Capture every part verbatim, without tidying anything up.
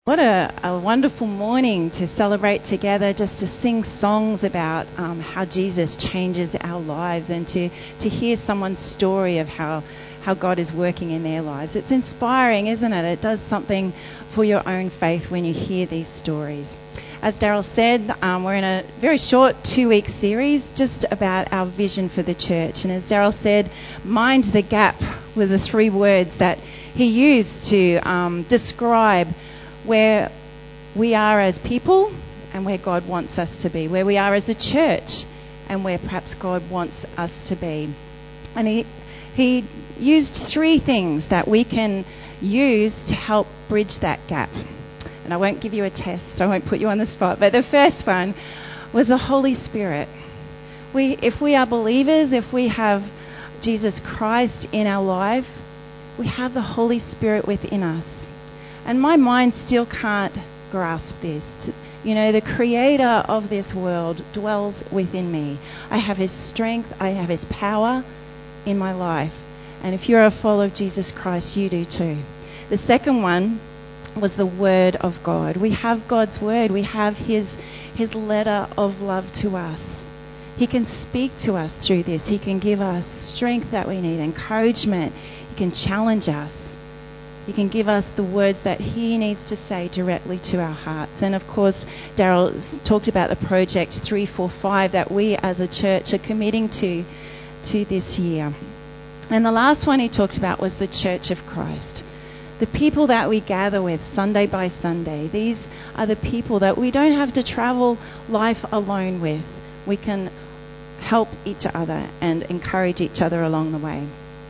What a, a wonderful morning to celebrate together, just to sing songs about um, how Jesus changes our lives and to, to hear someone's story of how, how God is working in their lives. It's inspiring, isn't it? It does something for your own faith when you hear these stories. As Daryl said, um, we're in a very short two-week series just about our vision for the church. And as Daryl said, mind the gap were the three words that he used to um, describe where we are as people and where God wants us to be, where we are as a church and where perhaps God wants us to be. And he, he used three things that we can use to help bridge that gap. And I won't give you a test, so I won't put you on the spot, but the first one was the Holy Spirit. We, if we are believers, if we have Jesus Christ in our life, we have the Holy Spirit within us. And my mind still can't grasp this. You know, the creator of this world dwells within me. I have his strength, I have his power in my life. And if you're a follower of Jesus Christ, you do too. The second one was the Word of God. We have God's Word. We have his, his letter of love to us. He can speak to us through this. He can give us strength that we need, encouragement. He can challenge us. He can give us the words that he needs to say directly to our hearts. And of course, Daryl talked about the project three forty-five that we as a church are committing to, to this year. And the last one he talked about was the Church of Christ. The people that we gather with Sunday by Sunday. These are the people that we don't have to travel life alone with. We can help each other and encourage each other along the way.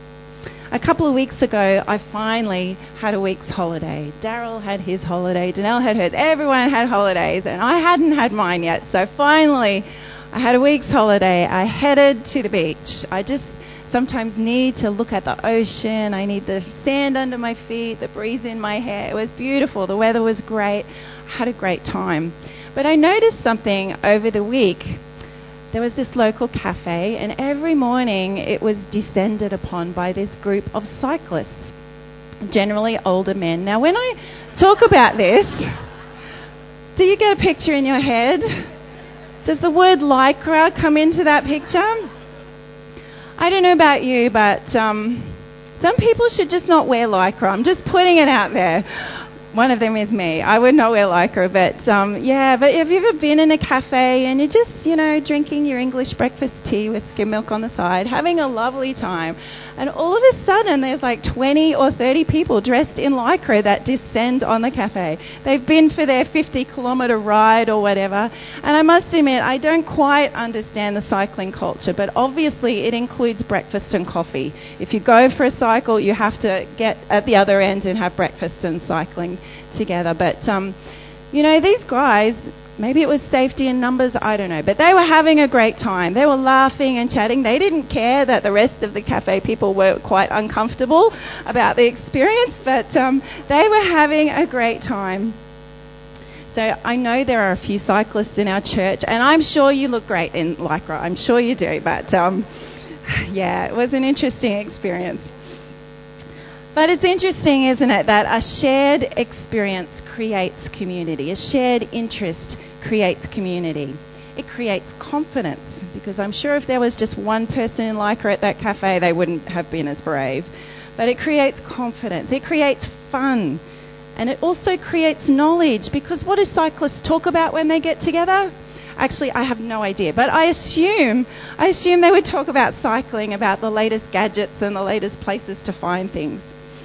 A couple of weeks ago, I finally had a week's holiday. Daryl had his holiday, Danelle had hers, everyone had holidays, and I hadn't had mine yet. So finally, I had a week's holiday. I headed to the beach. I just sometimes need to look at the ocean. I need the sand under my feet, the breeze in my hair. It was beautiful. The weather was great. I had a great time. But I noticed something over the week. There was this local cafe, and every morning it was descended upon by this group of cyclists, generally older men. Now, when I talk about this, do you get a picture in your head? Does the word lycra come into that picture? I don't know about you, but um, some people should just not wear lycra. I'm just putting it out there. One of them is me. I would not wear lycra, but um, yeah. But have you ever been in a cafe and you're just, you know, drinking your English breakfast tea with skim milk on the side, having a lovely time, and all of a sudden there's like twenty or thirty people dressed in lycra that descend on the cafe. They've been for their fifty kilometre ride or whatever, and I must admit I don't quite understand the cycling culture, but obviously it includes breakfast and coffee. If you go for a cycle, you have to get at the other end and have breakfast and cycling together. But um, you know, these guys, maybe it was safety in numbers, I don't know, but they were having a great time. They were laughing and chatting. They didn't care that the rest of the cafe people were quite uncomfortable about the experience, but um, they were having a great time. So I know there are a few cyclists in our church, and I'm sure you look great in lycra. I'm sure you do, but um, yeah, it was an interesting experience. But it's interesting, isn't it, that a shared experience creates community. A shared interest creates community. It creates confidence, because I'm sure if there was just one person in lycra at that cafe, they wouldn't have been as brave. But it creates confidence. It creates fun. And it also creates knowledge, because what do cyclists talk about when they get together? Actually, I have no idea, but I assume I assume they would talk about cycling, about the latest gadgets and the latest places to find things.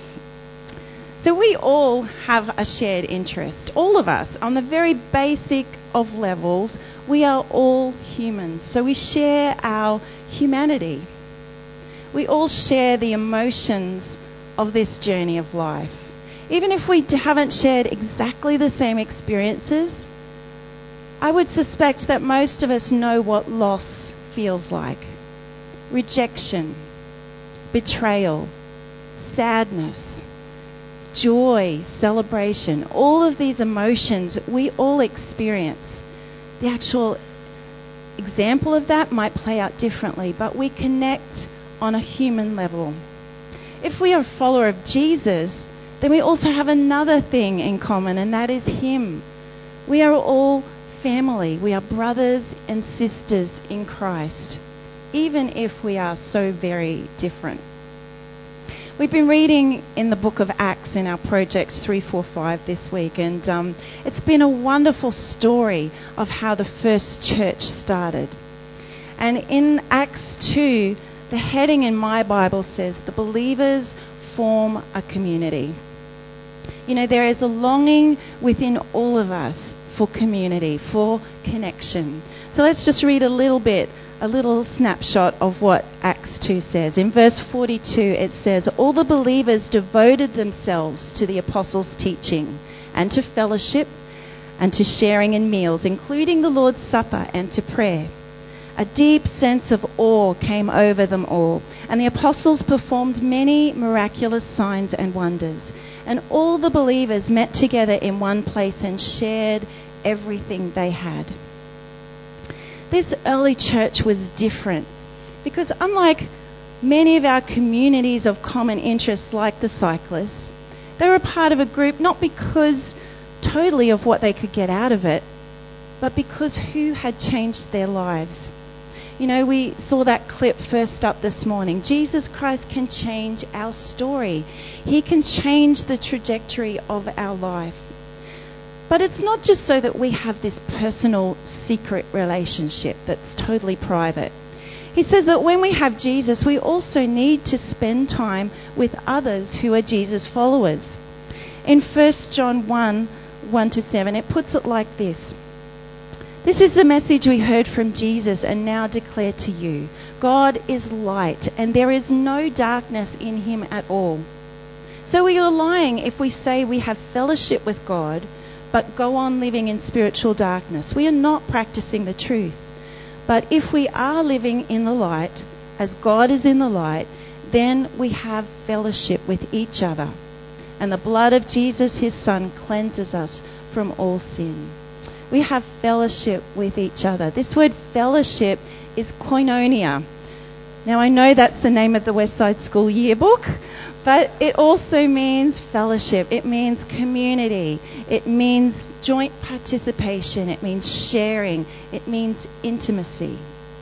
So we all have a shared interest, all of us, on the very basic of levels. We are all humans, so we share our humanity. We all share the emotions of this journey of life. Even if we haven't shared exactly the same experiences, I would suspect that most of us know what loss feels like. Rejection, betrayal, sadness, joy, celebration, all of these emotions we all experience. The actual example of that might play out differently, but we connect on a human level. If we are a follower of Jesus, then we also have another thing in common, and that is Him. We are all family. We are brothers and sisters in Christ, even if we are so very different. We've been reading in the book of Acts in our projects three, four, five this week, and um, it's been a wonderful story of how the first church started. And in Acts two, the heading in my Bible says, "The believers form a community." You know, there is a longing within all of us for community, for connection. So let's just read a little bit, a little snapshot of what Acts two says. In verse forty-two, it says, "All the believers devoted themselves to the apostles' teaching and to fellowship and to sharing in meals, including the Lord's Supper and to prayer. A deep sense of awe came over them all, and the apostles performed many miraculous signs and wonders. And all the believers met together in one place and shared everything they had." This early church was different because, unlike many of our communities of common interest like the cyclists, they were a part of a group not because totally of what they could get out of it, but because who had changed their lives. You know, we saw that clip first up this morning. Jesus Christ can change our story. He can change the trajectory of our life. But it's not just so that we have this personal secret relationship that's totally private. He says that when we have Jesus, we also need to spend time with others who are Jesus followers. In First John one, one to seven, it puts it like this. "This is the message we heard from Jesus and now declare to you. God is light, and there is no darkness in Him at all. So we are lying if we say we have fellowship with God, but go on living in spiritual darkness. We are not practicing the truth. But if we are living in the light, as God is in the light, then we have fellowship with each other. And the blood of Jesus, His Son, cleanses us from all sin." We have fellowship with each other. This word fellowship is koinonia. Now, I know that's the name of the Westside School yearbook, but it also means fellowship. It means community. It means joint participation. It means sharing. It means intimacy.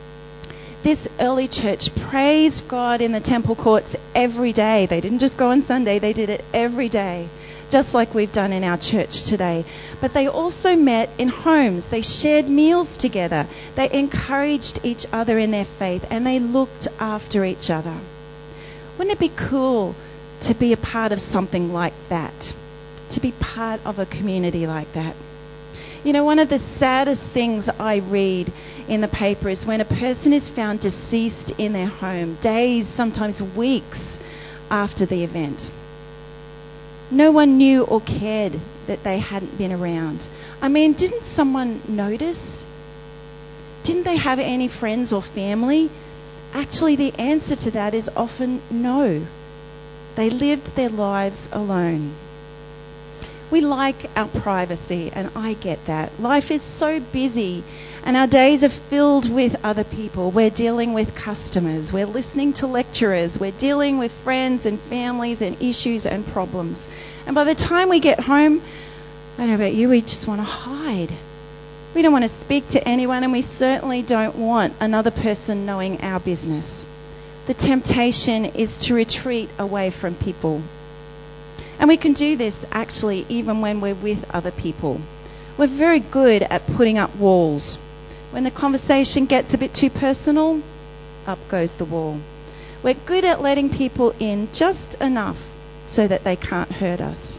This early church praised God in the temple courts every day. They didn't just go on Sunday, they did it every day, just like we've done in our church today. But they also met in homes. They shared meals together. They encouraged each other in their faith, and they looked after each other. Wouldn't it be cool to be a part of something like that? To be part of a community like that? You know, one of the saddest things I read in the paper is when a person is found deceased in their home, days, sometimes weeks after the event. No one knew or cared that they hadn't been around. I mean, didn't someone notice? Didn't they have any friends or family? Actually, the answer to that is often no. They lived their lives alone. We like our privacy, and I get that. Life is so busy, and our days are filled with other people. We're dealing with customers. We're listening to lecturers. We're dealing with friends and families and issues and problems. And by the time we get home, I don't know about you, we just want to hide. We don't want to speak to anyone, and we certainly don't want another person knowing our business. The temptation is to retreat away from people. And we can do this actually even when we're with other people. We're very good at putting up walls. When the conversation gets a bit too personal, up goes the wall. We're good at letting people in just enough so that they can't hurt us.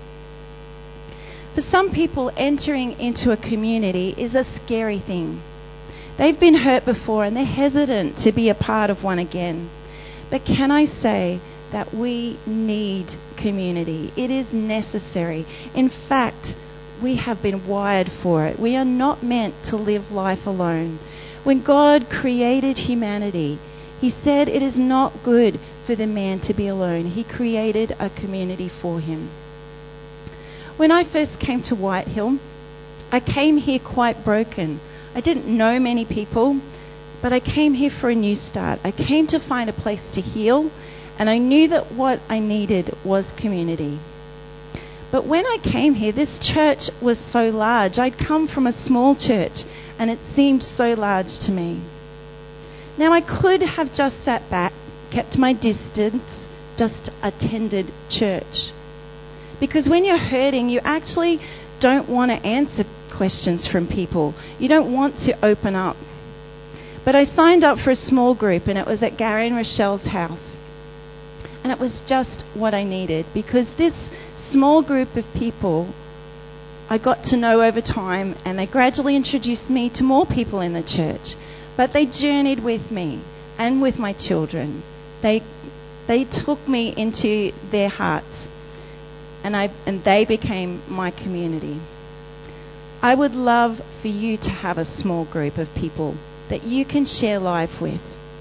For some people, entering into a community is a scary thing. They've been hurt before and they're hesitant to be a part of one again. But can I say that we need community? It is necessary. In fact, we have been wired for it. We are not meant to live life alone. When God created humanity, He said it is not good for the man to be alone. He created a community for him. When I first came to Whitehill, I came here quite broken. I didn't know many people, but I came here for a new start. I came to find a place to heal, and I knew that what I needed was community. But when I came here, this church was so large. I'd come from a small church, and it seemed so large to me. Now, I could have just sat back, kept my distance, just attended church. Because when you're hurting, you actually don't want to answer questions from people. You don't want to open up. But I signed up for a small group, and it was at Gary and Rochelle's house. And it was just what I needed, because this small group of people I got to know over time, and they gradually introduced me to more people in the church. But they journeyed with me and with my children. They they took me into their hearts, and I and they became my community. I would love for you to have a small group of people that you can share life with,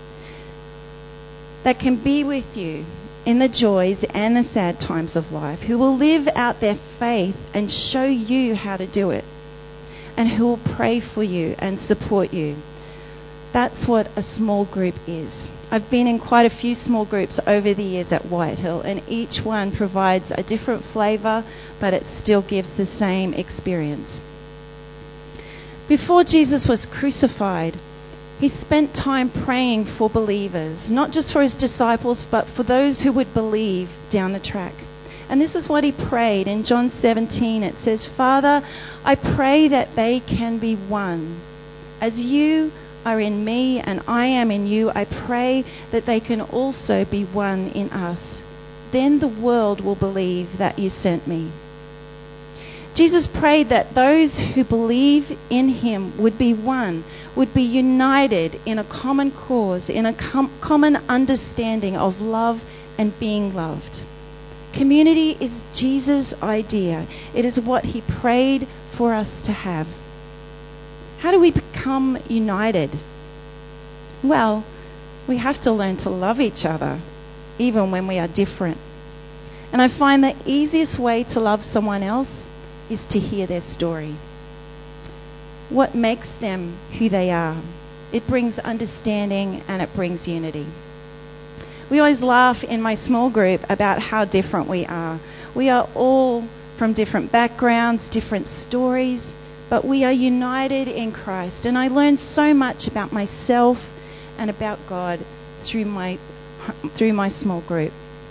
that can be with you in the joys and the sad times of life, who will live out their faith and show you how to do it, and who will pray for you and support you. That's what a small group is. I've been in quite a few small groups over the years at Whitehill, and each one provides a different flavour, but it still gives the same experience. Before Jesus was crucified, he spent time praying for believers, not just for his disciples, but for those who would believe down the track. And this is what he prayed. In John seventeen, it says, "Father, I pray that they can be one. As you are in me and I am in you, I pray that they can also be one in us. Then the world will believe that you sent me." Jesus prayed that those who believe in him would be one, would be united in a common cause, in a com- common understanding of love and being loved. Community is Jesus' idea. It is what he prayed for us to have. How do we become united? Well, we have to learn to love each other, even when we are different. And I find the easiest way to love someone else is to hear their story. What makes them who they are? It brings understanding and it brings unity. We always laugh in my small group about how different we are. We are all from different backgrounds, different stories, but we are united in Christ. And I learned so much about myself and about God through my through my small group.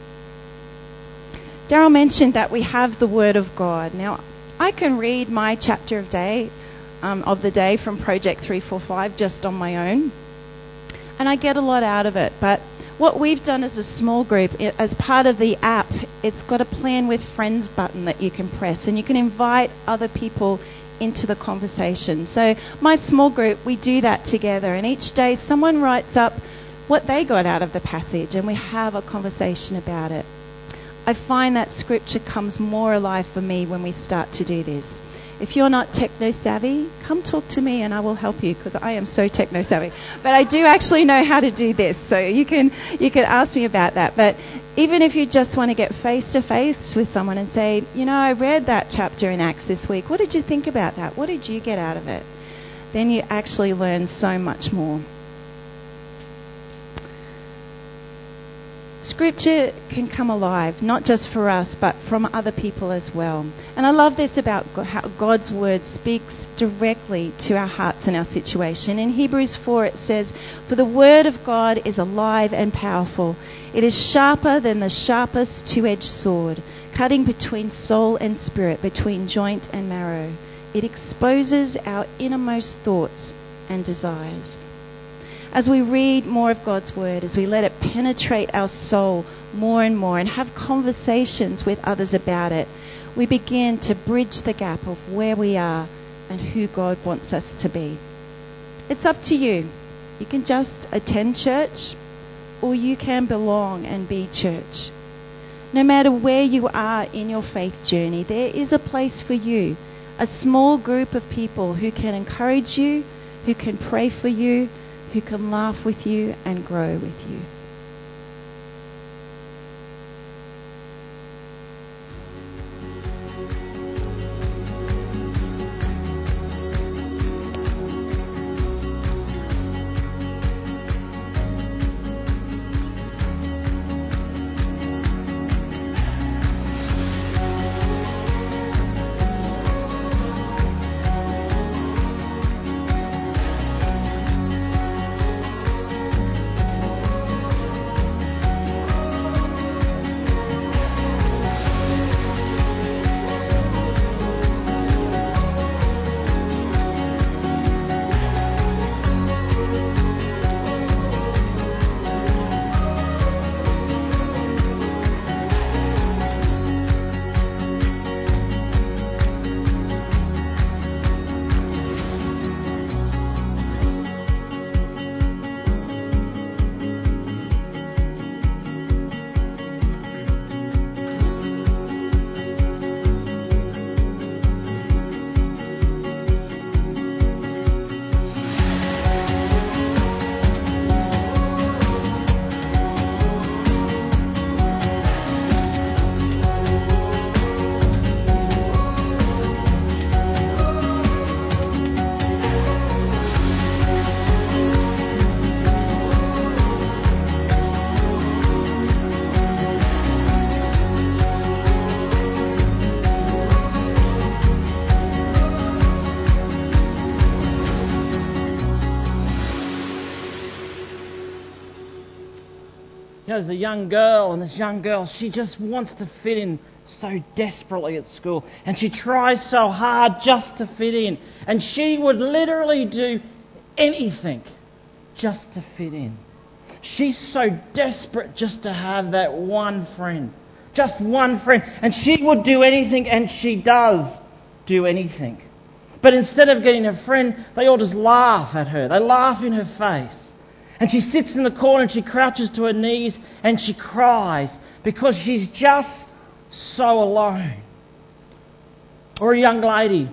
Daryl mentioned that we have the Word of God. Now, I can read my chapter of day um, of the day from Project three forty-five just on my own, and I get a lot out of it. But what we've done as a small group, as part of the app, it's got a Plan with Friends button that you can press, and you can invite other people into the conversation. So my small group, we do that together, and each day someone writes up what they got out of the passage, and we have a conversation about it. I find that scripture comes more alive for me when we start to do this. If you're not techno-savvy, come talk to me and I will help you, because I am so techno-savvy. But I do actually know how to do this, so you can you can ask me about that. But even if you just want to get face-to-face with someone and say, you know, I read that chapter in Acts this week. What did you think about that? What did you get out of it? Then you actually learn so much more. Scripture can come alive, not just for us, but from other people as well. And I love this about how God's word speaks directly to our hearts and our situation. In Hebrews four it says, "For the word of God is alive and powerful. It is sharper than the sharpest two-edged sword, cutting between soul and spirit, between joint and marrow. It exposes our innermost thoughts and desires." As we read more of God's word, as we let it penetrate our soul more and more and have conversations with others about it, we begin to bridge the gap of where we are and who God wants us to be. It's up to you. You can just attend church, or you can belong and be church. No matter where you are in your faith journey, there is a place for you, a small group of people who can encourage you, who can pray for you, who can laugh with you and grow with you. there's a young girl, and this young girl, she just wants to fit in so desperately at school. And she tries so hard just to fit in. And she would literally do anything just to fit in. She's so desperate just to have that one friend. Just one friend. And she would do anything, and she does do anything. But instead of getting a friend, they all just laugh at her. They laugh in her face. And she sits in the corner and she crouches to her knees and she cries because she's just so alone. Or a young lady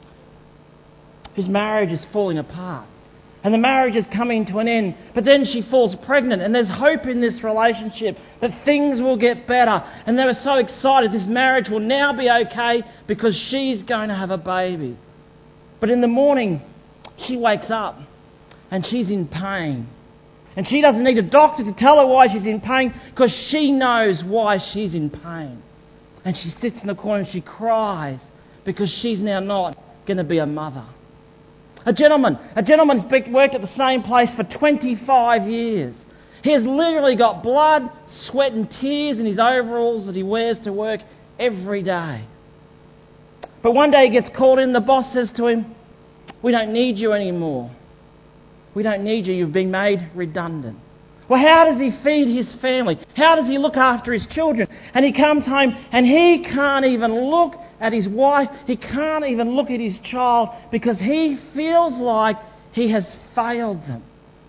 whose marriage is falling apart. And the marriage is coming to an end. But then she falls pregnant. And there's hope in this relationship that things will get better. And they were so excited this marriage will now be okay because she's going to have a baby. But in the morning, she wakes up and she's in pain. And she doesn't need a doctor to tell her why she's in pain because she knows why she's in pain. And she sits in the corner and she cries because she's now not going to be a mother. A gentleman, a gentleman's worked at the same place for twenty-five years. He has literally got blood, sweat and tears in his overalls that he wears to work every day. But one day he gets called in, the boss says to him, "We don't need you anymore. We don't need you, you've been made redundant." Well, how does he feed his family? How does he look after his children? And he comes home and he can't even look at his wife. He can't even look at his child because he feels like he has failed them.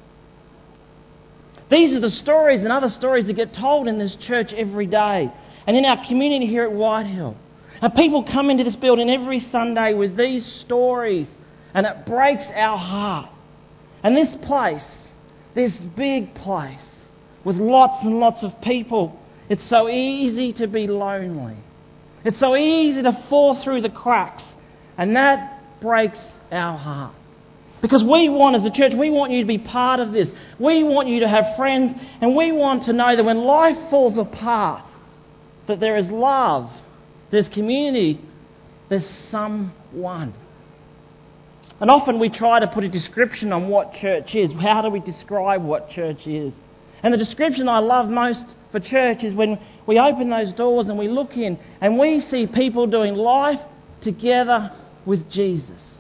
These are the stories and other stories that get told in this church every day and in our community here at Whitehill. And people come into this building every Sunday with these stories and it breaks our heart. And this place, this big place, with lots and lots of people, it's so easy to be lonely. It's so easy to fall through the cracks. And that breaks our heart. Because we want, as a church, we want you to be part of this. We want you to have friends. And we want to know that when life falls apart, that there is love, there's community, there's someone. And often we try to put a description on what church is. How do we describe what church is? And the description I love most for church is when we open those doors and we look in and we see people doing life together with Jesus.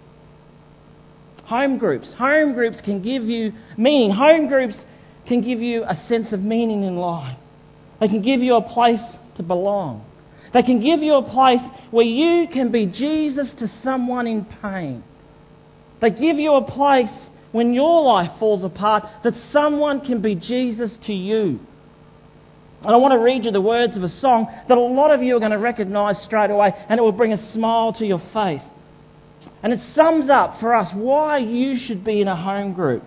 Home groups. Home groups can give you meaning. Home groups can give you a sense of meaning in life. They can give you a place to belong. They can give you a place where you can be Jesus to someone in pain. They give you a place when your life falls apart that someone can be Jesus to you. And I want to read you the words of a song that a lot of you are going to recognise straight away, and it will bring a smile to your face. And it sums up for us why you should be in a home group.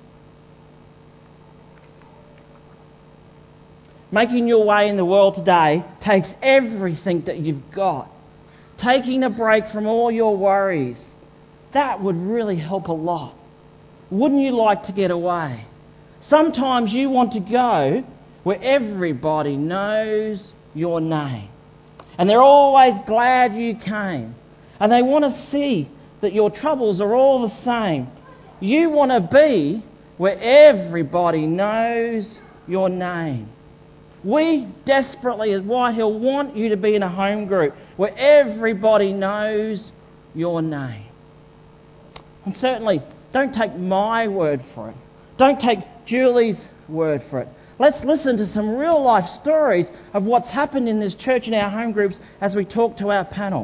Making your way in the world today takes everything that you've got. Taking a break from all your worries. That would really help a lot. Wouldn't you like to get away? Sometimes you want to go where everybody knows your name. And they're always glad you came. And they want to see that your troubles are all the same. You want to be where everybody knows your name. We desperately, as Whitehill, want you to be in a home group where everybody knows your name. And certainly, don't take my word for it. Don't take Julie's word for it. Let's listen to some real life stories of what's happened in this church in our home groups as we talk to our panel.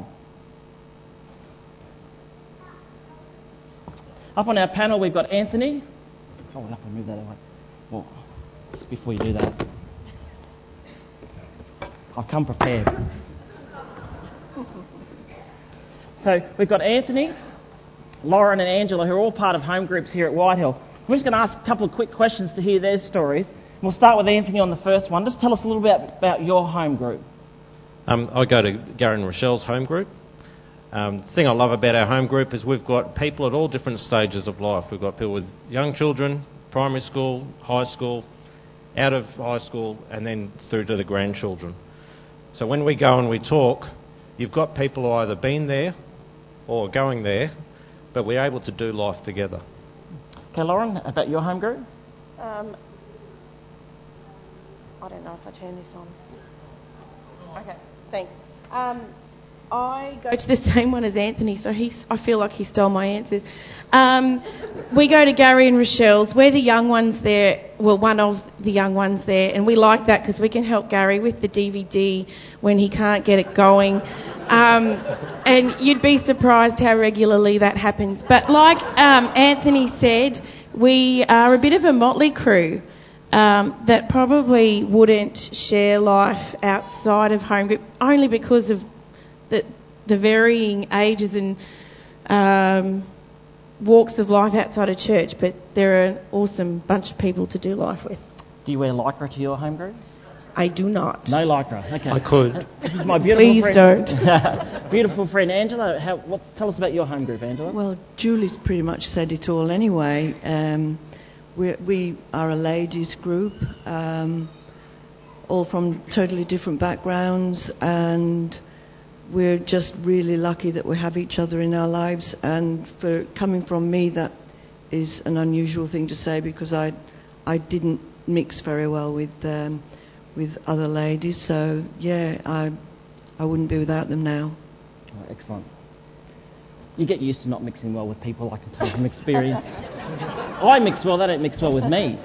Up on our panel we've got Anthony. Oh, we'll have to move that away. Well, just before you do that, I've come prepared. So we've got Anthony, Lauren and Angela, who are all part of home groups here at Whitehill. I'm just going to ask a couple of quick questions to hear their stories. We'll start with Anthony on the first one. Just tell us a little bit about your home group. Um, I go to Gary and Rochelle's home group. Um, the thing I love about our home group is we've got people at all different stages of life. We've got people with young children, primary school, high school, out of high school, and then through to the grandchildren. So when we go and we talk, you've got people who either been there or going there, but we're able to do life together. Okay, Lauren, about your home group? Um, I don't know if I turn this on. Okay, thanks. Um, I go to the same one as Anthony, so he's, I feel like he stole my answers. Um, we go to Gary and Rochelle's. We're the young ones there, well, one of the young ones there, and we like that because we can help Gary with the D V D when he can't get it going. Um, and you'd be surprised how regularly that happens. But like um, Anthony said, we are a bit of a motley crew um, that probably wouldn't share life outside of home group, only because of the, the varying ages and um, walks of life outside of church, but they're an awesome bunch of people to do life with. Do you wear lycra to your home group? I do not. No lycra. Okay. I could. This is my beautiful Please friend. don't. Beautiful friend Angela. How, what's, tell us about your home group, Angela. Well, Julie's pretty much said it all anyway. Um, we're, we are a ladies group, um, all from totally different backgrounds, and we're just really lucky that we have each other in our lives. And for coming from me, that is an unusual thing to say, because I, I didn't mix very well with um, with other ladies. So yeah, I, I wouldn't be without them now. Oh, excellent. You get used to not mixing well with people, I can tell from experience. I mix well; they don't mix well with me.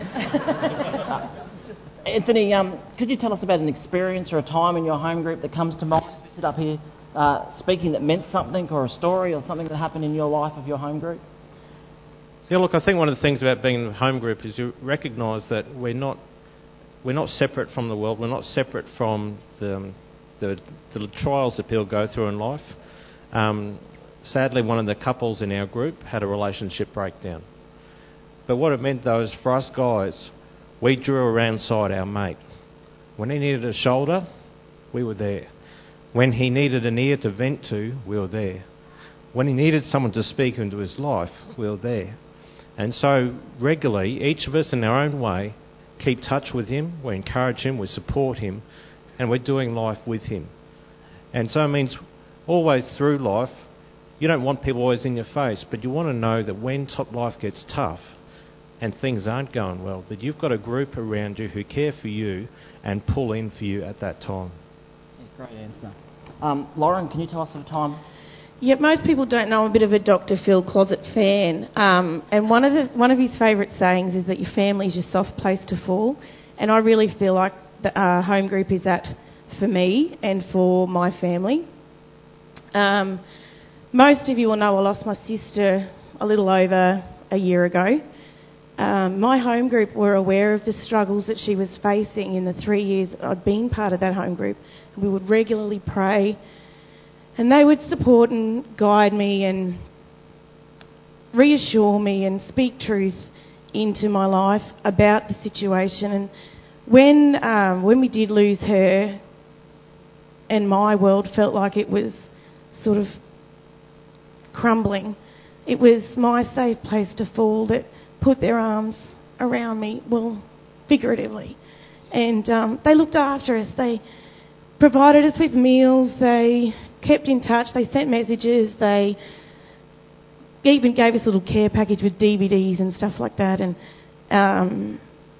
Uh, Anthony, um, could you tell us about an experience or a time in your home group that comes to mind as we sit up here uh, speaking that meant something, or a story or something that happened in your life of your home group? Yeah, look, I think one of the things about being in a home group is you recognise that we're not we're not separate from the world. We're not separate from the the, the trials that people go through in life. Um, sadly, one of the couples in our group had a relationship breakdown. But what it meant, though, is for us guys, we drew around side our mate. When he needed a shoulder, we were there. When he needed an ear to vent to, we were there. When he needed someone to speak into his life, we were there. And so regularly, each of us in our own way, keep touch with him, we encourage him, we support him, and we're doing life with him. And so it means always through life, you don't want people always in your face, but you want to know that when top life gets tough and things aren't going well, that you've got a group around you who care for you and pull in for you at that time. Yeah, great answer. Um, Lauren, can you tell us of a time? Yeah, most people don't know I'm a bit of a Doctor Phil closet fan, um, and one of the one of his favourite sayings is that your family is your soft place to fall, and I really feel like the uh, home group is that for me and for my family. Um, most of you will know I lost my sister a little over a year ago. Um, my home group were aware of the struggles that she was facing in the three years I'd been part of that home group. We would regularly pray, and they would support and guide me and reassure me and speak truth into my life about the situation. And when um, when we did lose her, and my world felt like it was sort of crumbling, it was my safe place to fall that put their arms around me, well, figuratively. And um, they looked after us. They provided us with meals. They kept in touch. They sent messages. They even gave us a little care package with D V Ds and stuff like that. And um,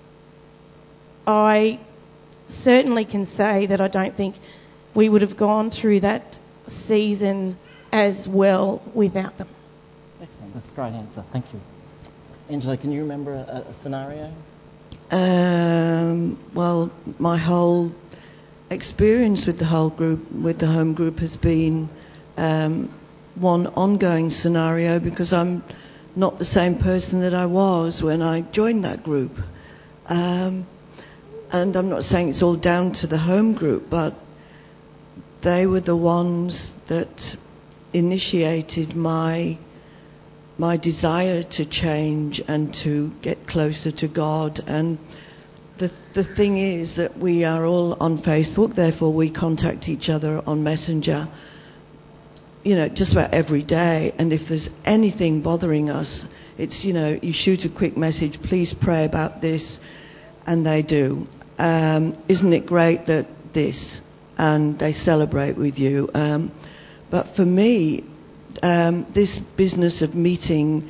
I certainly can say that I don't think we would have gone through that season as well without them. Excellent. That's a great answer. Thank you. Angela, can you remember a, a scenario? Um, well, my whole experience with the whole group, with the home group, has been um, one ongoing scenario, because I'm not the same person that I was when I joined that group. Um, and I'm not saying it's all down to the home group, but they were the ones that initiated my my desire to change and to get closer to God. And the the thing is that we are all on Facebook, therefore we contact each other on Messenger, you know, just about every day. And if there's anything bothering us, it's, you know, you shoot a quick message, please pray about this, and they do. Um, isn't it great that this? And they celebrate with you. Um, but for me, um, this business of meeting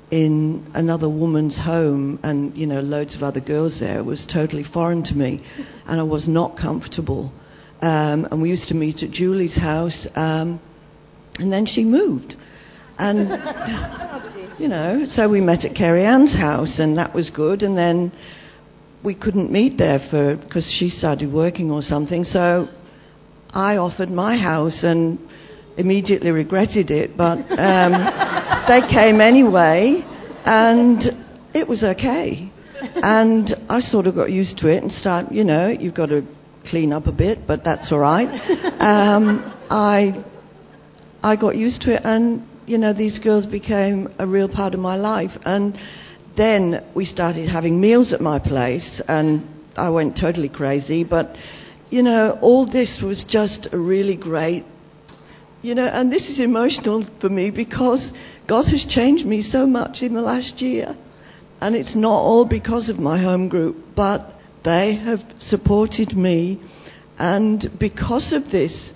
in another woman's home and, you know, loads of other girls there was totally foreign to me, and I was not comfortable. Um, and we used to meet at Julie's house, um, and then she moved. And, you know, so we met at Kerry Ann's house, and that was good. And then we couldn't meet there for because she started working or something. So I offered my house and immediately regretted it, but um, they came anyway, and it was okay. And I sort of got used to it and start, you know, you've got to clean up a bit, but that's all right. Um, I I got used to it, and you know, these girls became a real part of my life. And then we started having meals at my place, and I went totally crazy. But, you know, all this was just a really great, you know, and this is emotional for me because God has changed me so much in the last year. And it's not all because of my home group, but they have supported me. And because of this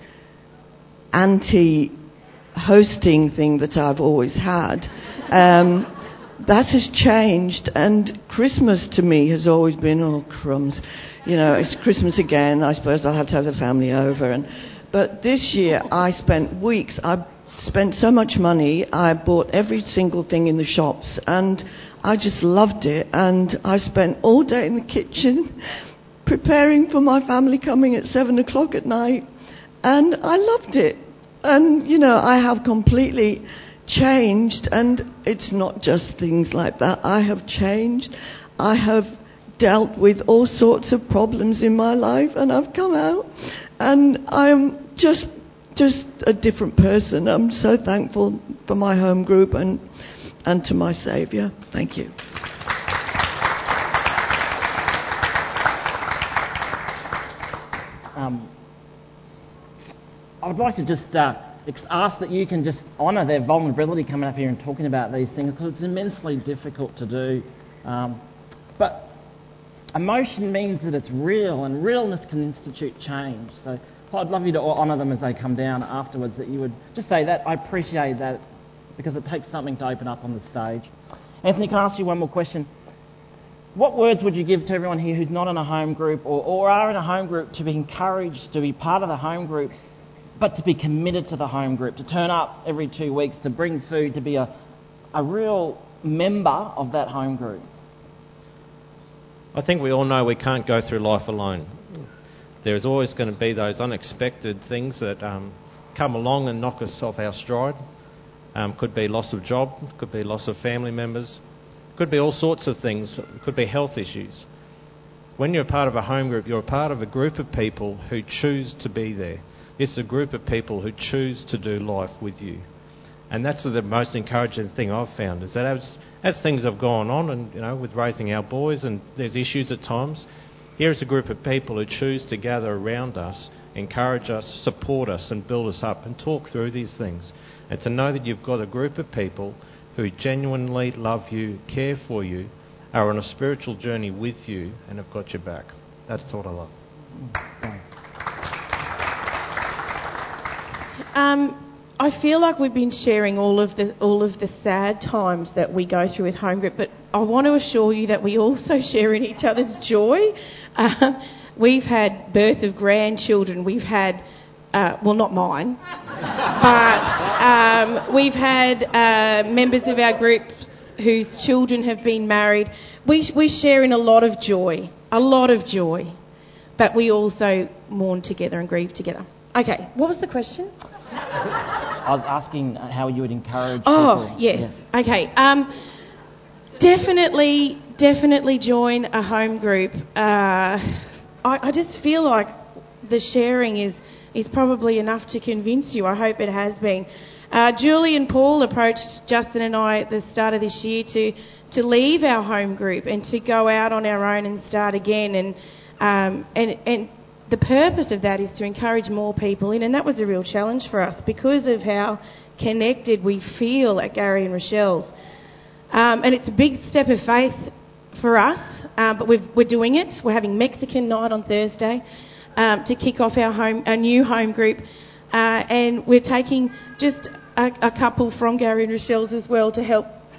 anti hosting thing that I've always had, um, that has changed. And Christmas to me has always been, oh crumbs, you know, it's Christmas again, I suppose I'll have to have the family over. And but this year I spent weeks, I spent so much money, I bought every single thing in the shops, and I just loved it. And I spent all day in the kitchen preparing for my family coming at seven o'clock at night, and I loved it. And, you know, I have completely changed, and it's not just things like that. I have changed. I have dealt with all sorts of problems in my life, and I've come out, and I'm just just a different person. I'm so thankful for my home group and, and to my Saviour. Thank you. Um, I would like to just uh, ask that you can just honour their vulnerability coming up here and talking about these things, because it's immensely difficult to do. Um, but emotion means that it's real, and realness can institute change. So I'd love you to honour them as they come down afterwards, that you would just say that. I appreciate that, because it takes something to open up on the stage. Anthony, can I ask you one more question? What words would you give to everyone here who's not in a home group or, or are in a home group to be encouraged to be part of the home group, but to be committed to the home group, to turn up every two weeks, to bring food, to be a, a real member of that home group? I think we all know we can't go through life alone. There's always going to be those unexpected things that um, come along and knock us off our stride. Um, could be loss of job, could be loss of family members, could be all sorts of things, could be health issues. When you're part of a home group, you're a part of a group of people who choose to be there. It's a group of people who choose to do life with you. And that's the most encouraging thing I've found, is that as, as things have gone on, and you know, with raising our boys, and there's issues at times, here's a group of people who choose to gather around us, encourage us, support us and build us up and talk through these things. And to know that you've got a group of people who genuinely love you, care for you, are on a spiritual journey with you and have got your back. That's what I love. Um, I feel like we've been sharing all of the all of the sad times that we go through with home group, but I want to assure you that we also share in each other's joy. Um, we've had birth of grandchildren. We've had, uh, well, not mine, but um, we've had uh, members of our group whose children have been married. We we share in a lot of joy, a lot of joy, but we also mourn together and grieve together. Okay, what was the question? I was asking how you would encourage oh, people. yes. yes. Okay. Um, definitely, definitely join a home group. Uh, I, I just feel like the sharing is, is probably enough to convince you. I hope it has been. Uh, Julie and Paul approached Justin and I at the start of this year to, to leave our home group and to go out on our own and start again. And um, and and the purpose of that is to encourage more people in, and that was a real challenge for us because of how connected we feel at Gary and Rochelle's. Um, and it's a big step of faith for us, uh, but we've, we're doing it. We're having Mexican night on Thursday um, to kick off our home, our new home group, uh, and we're taking just a, a couple from Gary and Rochelle's as well to help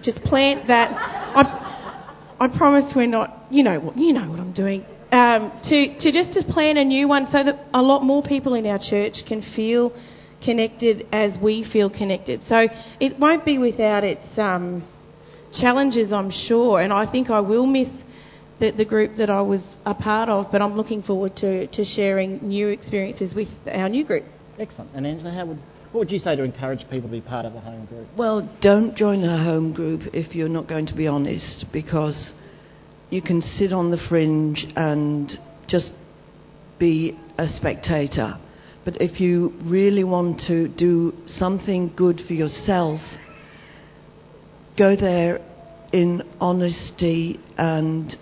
just plant that. I, I promise we're not. You know what? You know what I'm doing. Um, to to just to plan a new one so that a lot more people in our church can feel connected as we feel connected. So it won't be without its um, challenges, I'm sure, and I think I will miss the, the group that I was a part of, but I'm looking forward to, to sharing new experiences with our new group. Excellent. And Angela, how would, what would you say to encourage people to be part of a home group? Well, don't join a home group if you're not going to be honest, because you can sit on the fringe and just be a spectator. But if you really want to do something good for yourself, go there in honesty, and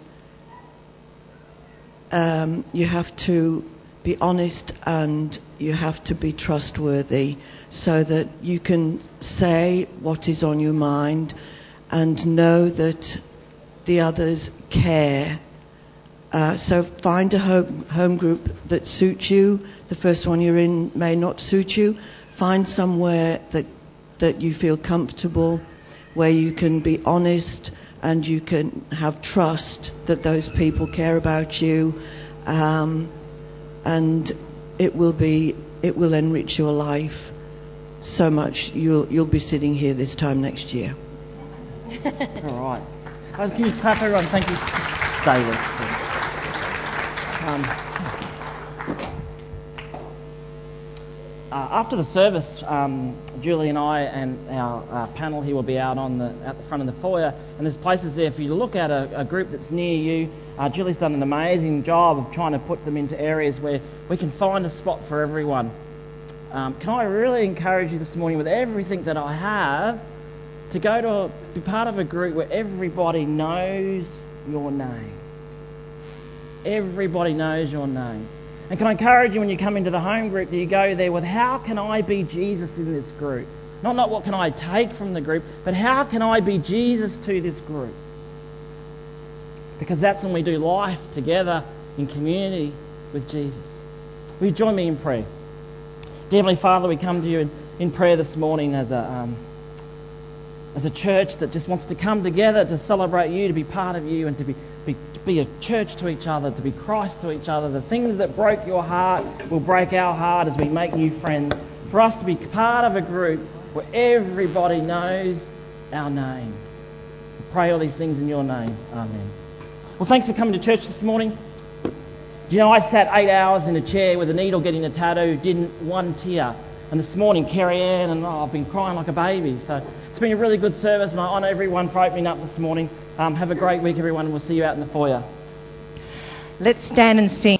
um, you have to be honest and you have to be trustworthy so that you can say what is on your mind and know that the others care. Uh, so find a home, home group that suits you. The first one you're in may not suit you. Find somewhere that that you feel comfortable, where you can be honest and you can have trust that those people care about you, um, and it will be it will enrich your life so much. You'll you'll be sitting here this time next year. All right. Uh, can you clap, everyone? Thank you. Stay there. Um, uh, after the service, um, Julie and I and our uh, panel here will be out on the at the front of the foyer, and there's places there for you to look at a, a group that's near you. Uh, Julie's done an amazing job of trying to put them into areas where we can find a spot for everyone. Um, can I really encourage you this morning, with everything that I have, to go to be part of a group where everybody knows your name. Everybody knows your name. And can I encourage you, when you come into the home group, that you go there with, how can I be Jesus in this group? Not, not what can I take from the group, but how can I be Jesus to this group? Because that's when we do life together in community with Jesus. Will you join me in prayer? Dear Heavenly Father, we come to you in, in prayer this morning as a... Um, as a church that just wants to come together to celebrate you, to be part of you, and to be, be, to be a church to each other, to be Christ to each other. The things that broke your heart will break our heart as we make new friends. For us to be part of a group where everybody knows our name. We pray all these things in your name. Amen. Well, thanks for coming to church this morning. You know, I sat eight hours in a chair with a needle getting a tattoo, didn't one tear. And this morning, Carrie Ann and oh, I've been crying like a baby. So it's been a really good service, and I honour everyone for opening up this morning. Um, have a great week, everyone, and we'll see you out in the foyer. Let's stand and sing.